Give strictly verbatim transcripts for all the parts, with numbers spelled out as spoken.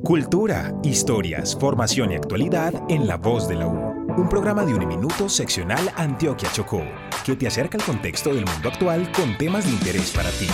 Cultura, historias, formación y actualidad en La Voz de la U. Un programa de Uniminuto seccional Antioquia Chocó, que te acerca al contexto del mundo actual con temas de interés para ti.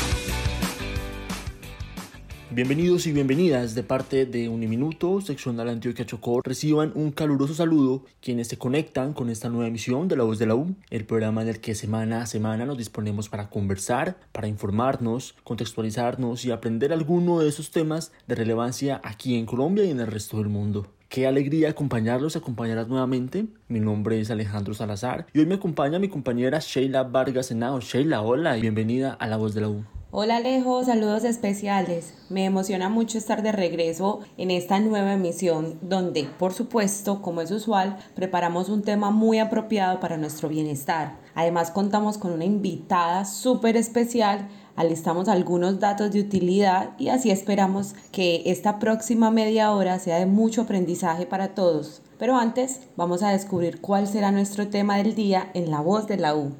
Bienvenidos y bienvenidas de parte de Uniminuto, seccional Antioquia Chocó. Reciban un caluroso saludo quienes se conectan con esta nueva emisión de La Voz de la U, el programa en el que semana a semana nos disponemos para conversar, para informarnos, contextualizarnos y aprender alguno de esos temas de relevancia aquí en Colombia y en el resto del mundo. Qué alegría acompañarlos, acompañarlas nuevamente. Mi nombre es Alejandro Salazar y hoy me acompaña mi compañera Sheila Vargas Henao. Sheila, hola y bienvenida a La Voz de la U. Hola Alejo, saludos especiales. Me emociona mucho estar de regreso en esta nueva emisión donde, por supuesto, como es usual, preparamos un tema muy apropiado para nuestro bienestar. Además, contamos con una invitada súper especial, alistamos algunos datos de utilidad y así esperamos que esta próxima media hora sea de mucho aprendizaje para todos. Pero antes, vamos a descubrir cuál será nuestro tema del día en La Voz de la U.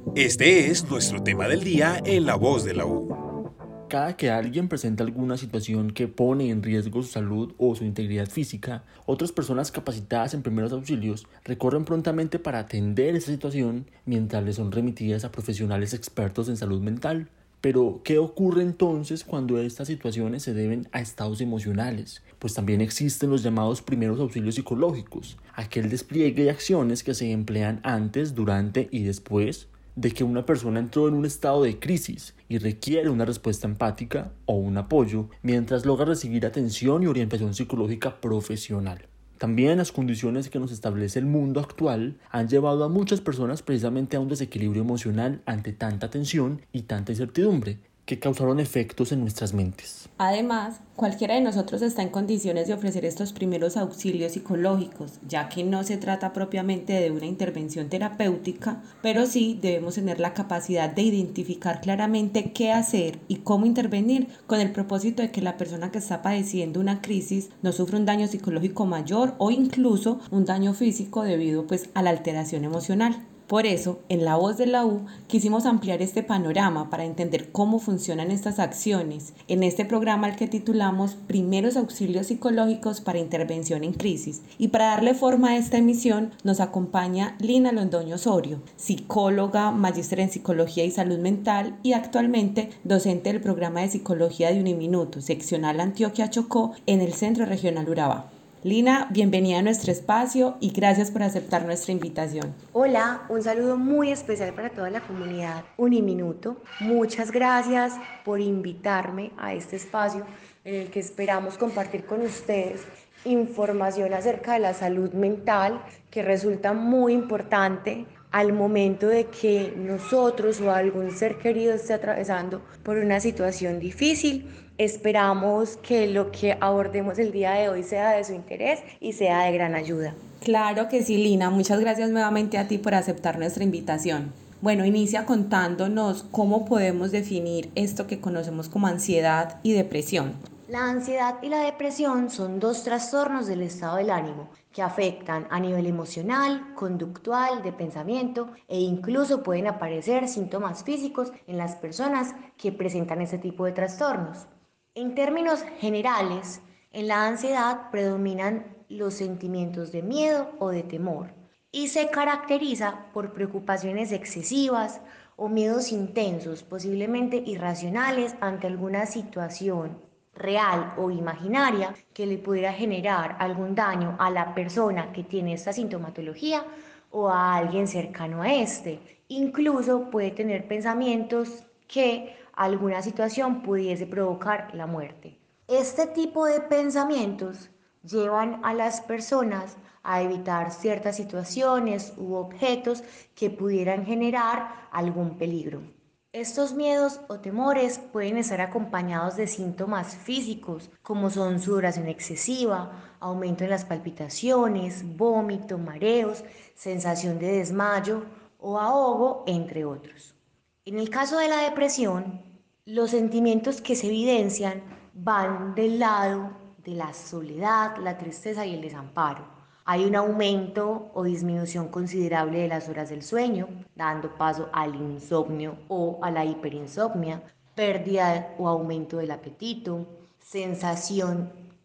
Este es nuestro tema del día en La Voz de la U. Cada que alguien presenta alguna situación que pone en riesgo su salud o su integridad física, otras personas capacitadas en primeros auxilios recorren prontamente para atender esa situación mientras les son remitidas a profesionales expertos en salud mental. Pero, ¿qué ocurre entonces cuando estas situaciones se deben a estados emocionales? Pues también existen los llamados primeros auxilios psicológicos, aquel despliegue de acciones que se emplean antes, durante y después de que una persona entró en un estado de crisis y requiere una respuesta empática o un apoyo mientras logra recibir atención y orientación psicológica profesional. También las condiciones que nos establece el mundo actual han llevado a muchas personas precisamente a un desequilibrio emocional ante tanta tensión y tanta incertidumbre, que causaron efectos en nuestras mentes. Además, cualquiera de nosotros está en condiciones de ofrecer estos primeros auxilios psicológicos, ya que no se trata propiamente de una intervención terapéutica, pero sí debemos tener la capacidad de identificar claramente qué hacer y cómo intervenir con el propósito de que la persona que está padeciendo una crisis no sufra un daño psicológico mayor o incluso un daño físico debido pues, a la alteración emocional. Por eso, en La Voz de la U, quisimos ampliar este panorama para entender cómo funcionan estas acciones en este programa al que titulamos Primeros Auxilios Psicológicos para Intervención en Crisis. Y para darle forma a esta emisión nos acompaña Lina Londoño Osorio, psicóloga, magíster en Psicología y Salud Mental y actualmente docente del programa de Psicología de Uniminuto, seccional Antioquia Chocó en el Centro Regional Urabá. Lina, bienvenida a nuestro espacio y gracias por aceptar nuestra invitación. Hola, un saludo muy especial para toda la comunidad Uniminuto. Muchas gracias por invitarme a este espacio en el que esperamos compartir con ustedes información acerca de la salud mental que resulta muy importante al momento de que nosotros o algún ser querido esté atravesando por una situación difícil. Esperamos que lo que abordemos el día de hoy sea de su interés y sea de gran ayuda. Claro que sí, Lina. Muchas gracias nuevamente a ti por aceptar nuestra invitación. Bueno, inicia contándonos cómo podemos definir esto que conocemos como ansiedad y depresión. La ansiedad y la depresión son dos trastornos del estado del ánimo que afectan a nivel emocional, conductual, de pensamiento e incluso pueden aparecer síntomas físicos en las personas que presentan este tipo de trastornos. En términos generales, en la ansiedad predominan los sentimientos de miedo o de temor y se caracteriza por preocupaciones excesivas o miedos intensos, posiblemente irracionales ante alguna situación real o imaginaria que le pudiera generar algún daño a la persona que tiene esta sintomatología o a alguien cercano a este. Incluso puede tener pensamientos que alguna situación pudiese provocar la muerte. Este tipo de pensamientos llevan a las personas a evitar ciertas situaciones u objetos que pudieran generar algún peligro. Estos miedos o temores pueden estar acompañados de síntomas físicos como son sudoración excesiva, aumento en las palpitaciones, vómito, mareos, sensación de desmayo o ahogo, entre otros. En el caso de la depresión, los sentimientos que se evidencian van del lado de la soledad, la tristeza y el desamparo. Hay un aumento o disminución considerable de las horas del sueño, dando paso al insomnio o a la hiperinsomnia, pérdida o aumento del apetito, sensación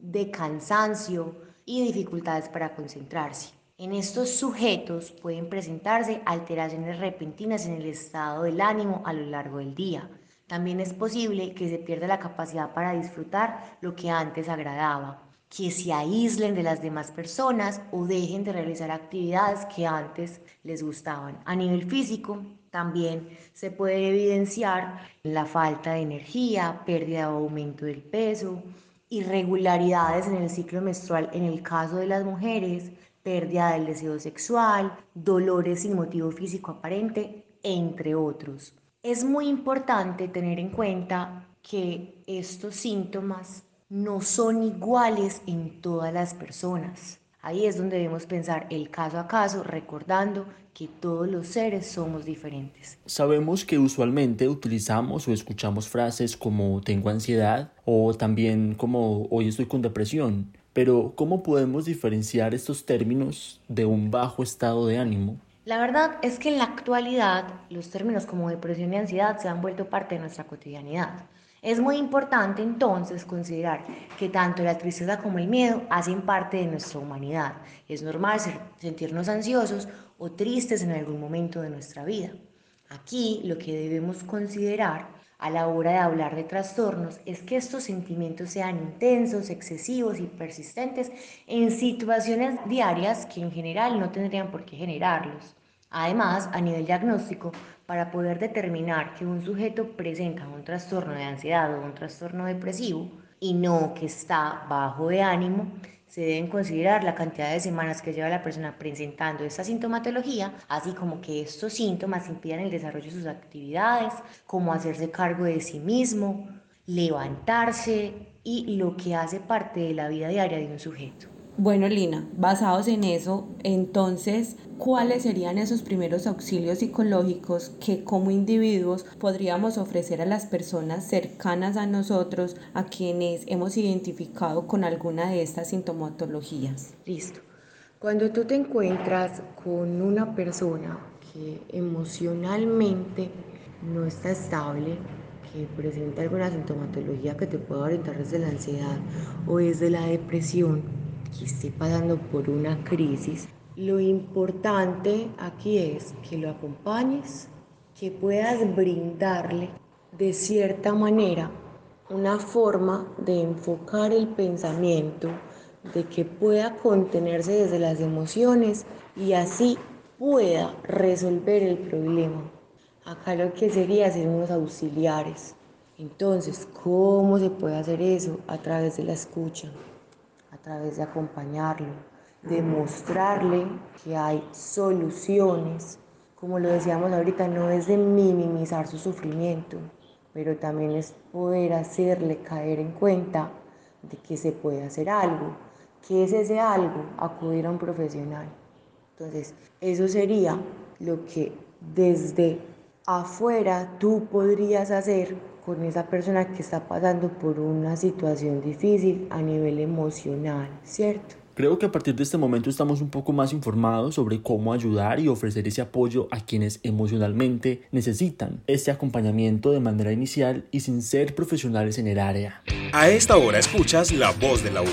de cansancio y dificultades para concentrarse. En estos sujetos pueden presentarse alteraciones repentinas en el estado del ánimo a lo largo del día. También es posible que se pierda la capacidad para disfrutar lo que antes agradaba, que se aíslen de las demás personas o dejen de realizar actividades que antes les gustaban. A nivel físico, también se puede evidenciar la falta de energía, pérdida o aumento del peso, irregularidades en el ciclo menstrual en el caso de las mujeres, pérdida del deseo sexual, dolores sin motivo físico aparente, entre otros. Es muy importante tener en cuenta que estos síntomas no son iguales en todas las personas. Ahí es donde debemos pensar el caso a caso, recordando que todos los seres somos diferentes. Sabemos que usualmente utilizamos o escuchamos frases como tengo ansiedad o también como hoy estoy con depresión, pero ¿cómo podemos diferenciar estos términos de un bajo estado de ánimo? La verdad es que en la actualidad los términos como depresión y ansiedad se han vuelto parte de nuestra cotidianidad. Es muy importante entonces considerar que tanto la tristeza como el miedo hacen parte de nuestra humanidad. Es normal sentirnos ansiosos o tristes en algún momento de nuestra vida. Aquí lo que debemos considerar a la hora de hablar de trastornos es que estos sentimientos sean intensos, excesivos y persistentes en situaciones diarias que en general no tendrían por qué generarlos. Además, a nivel diagnóstico, para poder determinar que un sujeto presenta un trastorno de ansiedad o un trastorno depresivo y no que está bajo de ánimo, se deben considerar la cantidad de semanas que lleva la persona presentando esta sintomatología, así como que estos síntomas impidan el desarrollo de sus actividades, como hacerse cargo de sí mismo, levantarse y lo que hace parte de la vida diaria de un sujeto. Bueno, Lina, basados en eso, entonces, ¿cuáles serían esos primeros auxilios psicológicos que como individuos podríamos ofrecer a las personas cercanas a nosotros, a quienes hemos identificado con alguna de estas sintomatologías? Listo. Cuando tú te encuentras con una persona que emocionalmente no está estable, que presenta alguna sintomatología que te pueda orientar desde la ansiedad o desde la depresión, que esté pasando por una crisis, lo importante aquí es que lo acompañes, que puedas brindarle de cierta manera una forma de enfocar el pensamiento, de que pueda contenerse desde las emociones y así pueda resolver el problema. Acá lo que sería ser unos auxiliares. Entonces, ¿cómo se puede hacer eso? A través de la escucha, a través de acompañarlo, de mostrarle que hay soluciones. Como lo decíamos ahorita, no es de minimizar su sufrimiento, pero también es poder hacerle caer en cuenta de que se puede hacer algo. ¿Qué es ese algo? Acudir a un profesional. Entonces, eso sería lo que desde afuera tú podrías hacer con esa persona que está pasando por una situación difícil a nivel emocional, ¿cierto? Creo que a partir de este momento estamos un poco más informados sobre cómo ayudar y ofrecer ese apoyo a quienes emocionalmente necesitan este acompañamiento de manera inicial y sin ser profesionales en el área. A esta hora escuchas La Voz de la U.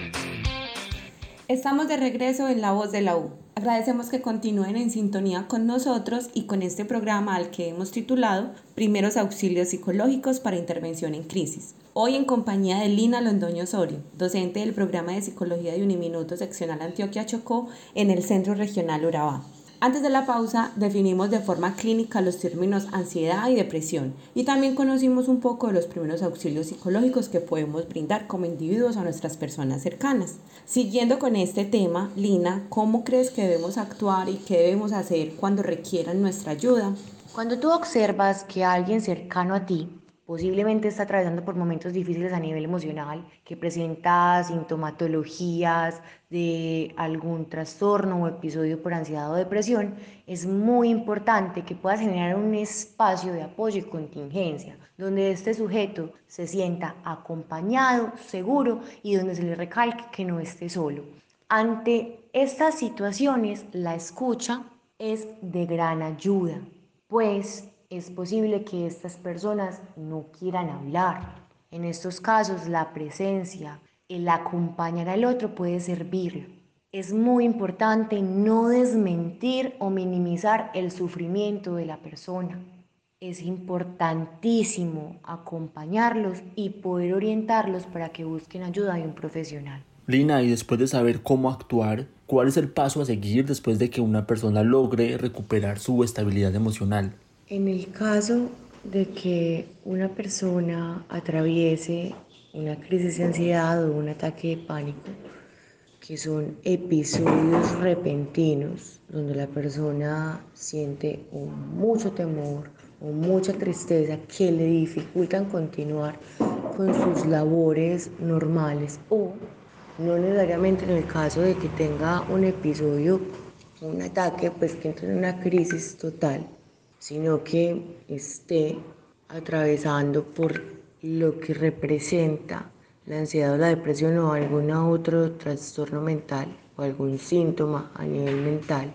Estamos de regreso en La Voz de la U. Agradecemos que continúen en sintonía con nosotros y con este programa al que hemos titulado Primeros Auxilios Psicológicos para Intervención en Crisis. Hoy en compañía de Lina Londoño Osorio, docente del programa de Psicología de Uniminuto Seccional Antioquia Chocó en el Centro Regional Urabá. Antes de la pausa definimos de forma clínica los términos ansiedad y depresión y también conocimos un poco de los primeros auxilios psicológicos que podemos brindar como individuos a nuestras personas cercanas. Siguiendo con este tema, Lina, ¿cómo crees que debemos actuar y qué debemos hacer cuando requieran nuestra ayuda? Cuando tú observas que alguien cercano a ti posiblemente está atravesando por momentos difíciles a nivel emocional, que presenta sintomatologías de algún trastorno o episodio por ansiedad o depresión, es muy importante que puedas generar un espacio de apoyo y contingencia, donde este sujeto se sienta acompañado, seguro y donde se le recalque que no esté solo. Ante estas situaciones, la escucha es de gran ayuda, pues es posible que estas personas no quieran hablar. En estos casos, la presencia, El acompañar al otro puede servirlo. Es muy importante no desmentir o minimizar el sufrimiento de la persona. Es importantísimo acompañarlos y poder orientarlos para que busquen ayuda de un profesional. Lina, y después de saber cómo actuar, ¿cuál es el paso a seguir después de que una persona logre recuperar su estabilidad emocional? En el caso de que una persona atraviese una crisis de ansiedad o un ataque de pánico, que son episodios repentinos donde la persona siente o mucho temor o mucha tristeza que le dificultan continuar con sus labores normales, o no necesariamente en el caso de que tenga un episodio, un ataque, pues que entre en una crisis total, sino que esté atravesando por lo que representa la ansiedad o la depresión o algún otro trastorno mental o algún síntoma a nivel mental.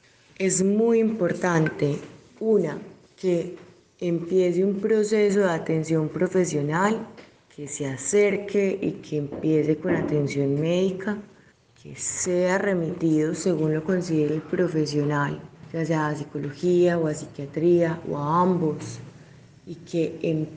Es muy importante, una, que empiece un proceso de atención profesional, que se acerque y que empiece con atención médica, que sea remitido según lo considere el profesional, ya sea a psicología o a psiquiatría o a ambos, y que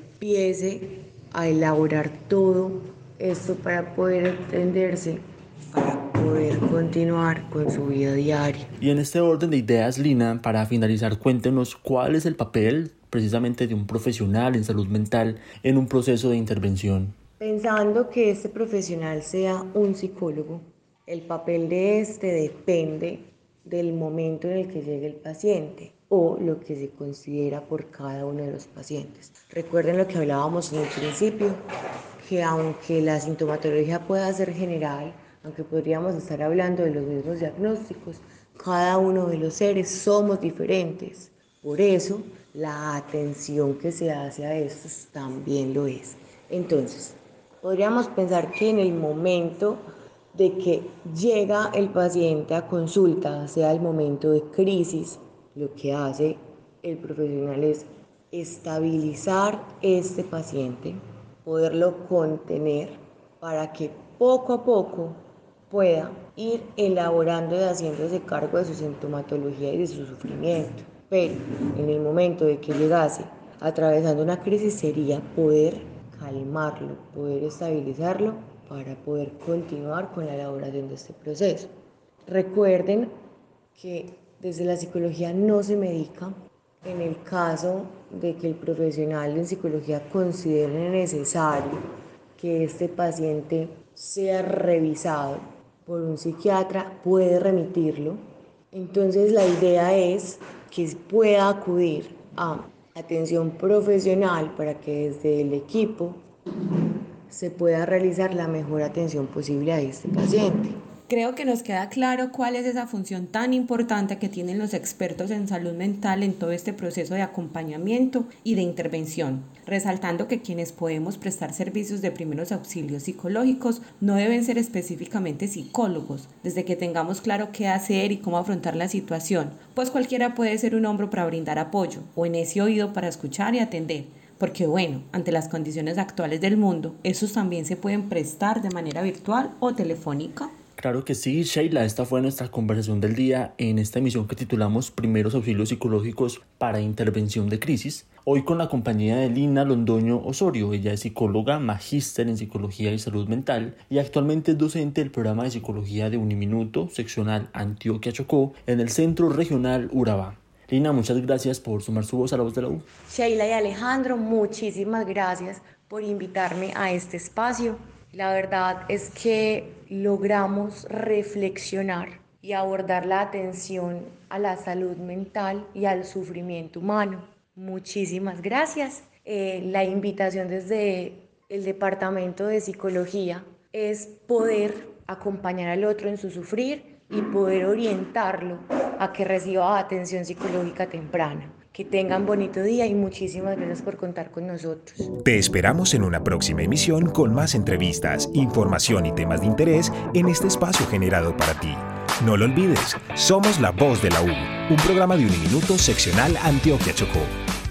empiece a elaborar todo esto para poder entenderse, para poder continuar con su vida diaria. Y en este orden de ideas, Lina, para finalizar, cuéntenos cuál es el papel precisamente de un profesional en salud mental en un proceso de intervención. Pensando que este profesional sea un psicólogo, el papel de este depende del momento en el que llegue el paciente o lo que se considera por cada uno de los pacientes. Recuerden lo que hablábamos en el principio, que aunque la sintomatología pueda ser general, aunque podríamos estar hablando de los mismos diagnósticos, cada uno de los seres somos diferentes. Por eso, la atención que se hace a estos también lo es. Entonces, podríamos pensar que en el momento de que llega el paciente a consulta, sea el momento de crisis, lo que hace el profesional es estabilizar este paciente, poderlo contener para que poco a poco pueda ir elaborando y haciéndose cargo de su sintomatología y de su sufrimiento. Pero en el momento de que llegase atravesando una crisis sería poder calmarlo, poder estabilizarlo para poder continuar con la elaboración de este proceso. Recuerden que desde la psicología no se medica. En el caso de que el profesional en psicología considere necesario que este paciente sea revisado por un psiquiatra, puede remitirlo. Entonces la idea es que pueda acudir a atención profesional para que desde el equipo se pueda realizar la mejor atención posible a este paciente. Creo que nos queda claro cuál es esa función tan importante que tienen los expertos en salud mental en todo este proceso de acompañamiento y de intervención, resaltando que quienes podemos prestar servicios de primeros auxilios psicológicos no deben ser específicamente psicólogos, desde que tengamos claro qué hacer y cómo afrontar la situación, pues cualquiera puede ser un hombro para brindar apoyo o en ese oído para escuchar y atender. Porque bueno, ante las condiciones actuales del mundo, esos también se pueden prestar de manera virtual o telefónica. Claro que sí, Sheila, esta fue nuestra conversación del día en esta emisión que titulamos Primeros Auxilios Psicológicos para Intervención de Crisis. Hoy con la compañía de Lina Londoño Osorio. Ella es psicóloga, magíster en Psicología y Salud Mental y actualmente es docente del programa de Psicología de Uniminuto, seccional Antioquia Chocó, en el Centro Regional Urabá. Lina, muchas gracias por sumar su voz a la voz de la U. Sheila y Alejandro, muchísimas gracias por invitarme a este espacio. La verdad es que logramos reflexionar y abordar la atención a la salud mental y al sufrimiento humano. Muchísimas gracias. Eh, la invitación desde el Departamento de Psicología es poder acompañar al otro en su sufrir y poder orientarlo a que reciba atención psicológica temprana. Que tengan bonito día y muchísimas gracias por contar con nosotros. Te esperamos en una próxima emisión con más entrevistas, información y temas de interés en este espacio generado para ti. No lo olvides, somos La Voz de la U, un programa de Uniminuto seccional Antioquia Chocó.